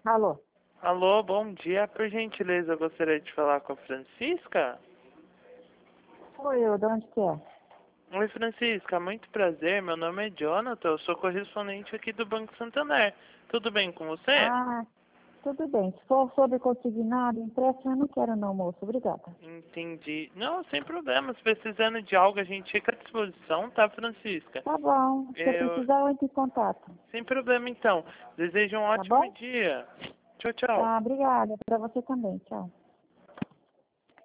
Alô? Alô, bom dia. Por gentileza, eu gostaria de falar com a Francisca. Sou eu, de onde que é? Oi, Francisca, muito prazer. Meu nome é Jonathan, eu sou correspondente aqui do Banco Santander. Tudo bem com você? Ah, tudo bem. Se for sobre consignado, empréstimo, eu não quero não, moço. Obrigada. Entendi. Não, sem problemas. Precisando de algo, a gente fica à disposição, tá, Francisca? Tá bom. Se eu Eu... precisar, eu entro em contato. Sem problema, então. Desejo um Tá ótimo bom? dia. Tchau, tchau. Tá, obrigada. Para você também. Tchau.